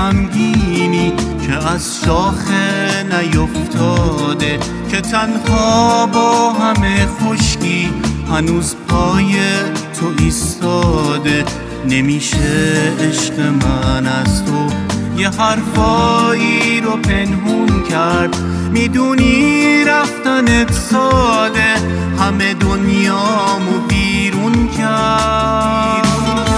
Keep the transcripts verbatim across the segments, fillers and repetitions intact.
غمگینی که از شاخه نیفتاده، که تنها با همه خشکی هنوز پای تو ایستاده. نمیشه عشق من از تو یه حرفایی رو پنهون کرد، میدونی رفتنت ساده همه دنیامو بیرون کرد.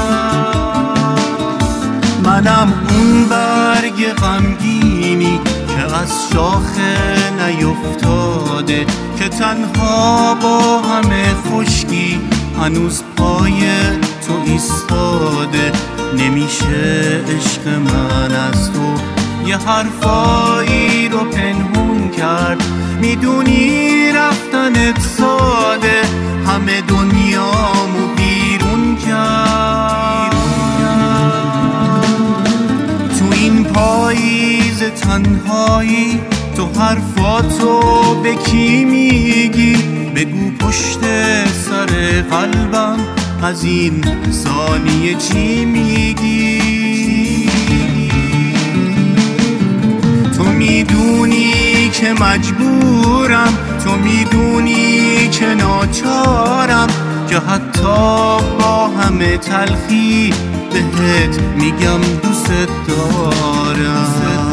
منم اون برگ غمگینی که از شاخه نیفتاده، که تنها با همه خشکی هنوز پای تو ایستاده. نمیشه عشق من از تو یه حرفایی رو پنهون کرد، میدونی رفتنت ساده همه دنیامو بیرون کرد. تو این پاییز تنهایی تو حرفاتو به کی میگی؟ بگو پشت سر قلبم از این ثانیه چی میگی؟ تو میدونی که مجبورم، تو میدونی که ناچارم، که حتی با همه تلخی بهت میگم دوست دارم.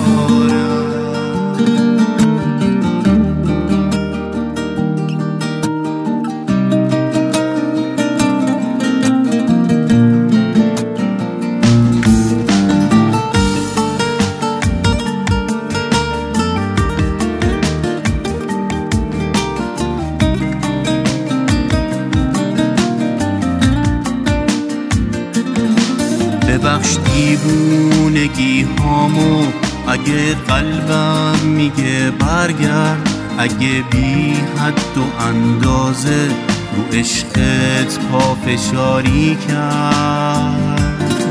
ببخش دیوونگی هامو اگه قلبم میگه برگرد، اگه بی حد و اندازه رو عشقت پافشاری کرد.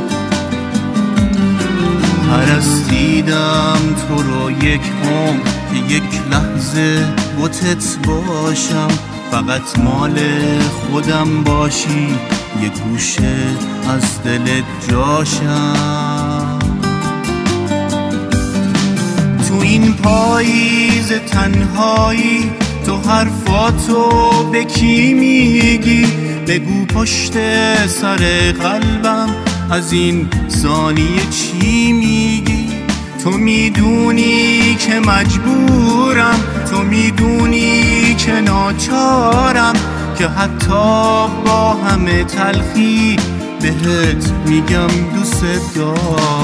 پرستیدم تو رو یک عمر که یک لحظه بتت باشم، فقط مال خودم باشی یه گوشه از دلت جاشم. تو این پاییز تنهایی تو حرفاتو به کی میگی؟ بگو پشت سر قلبم از این ثانیه چی میگی؟ تو میدونی که مجبورم، تو میدونی که ناچارم، که حتی با همه تلخی بهت میگم دوست دارم.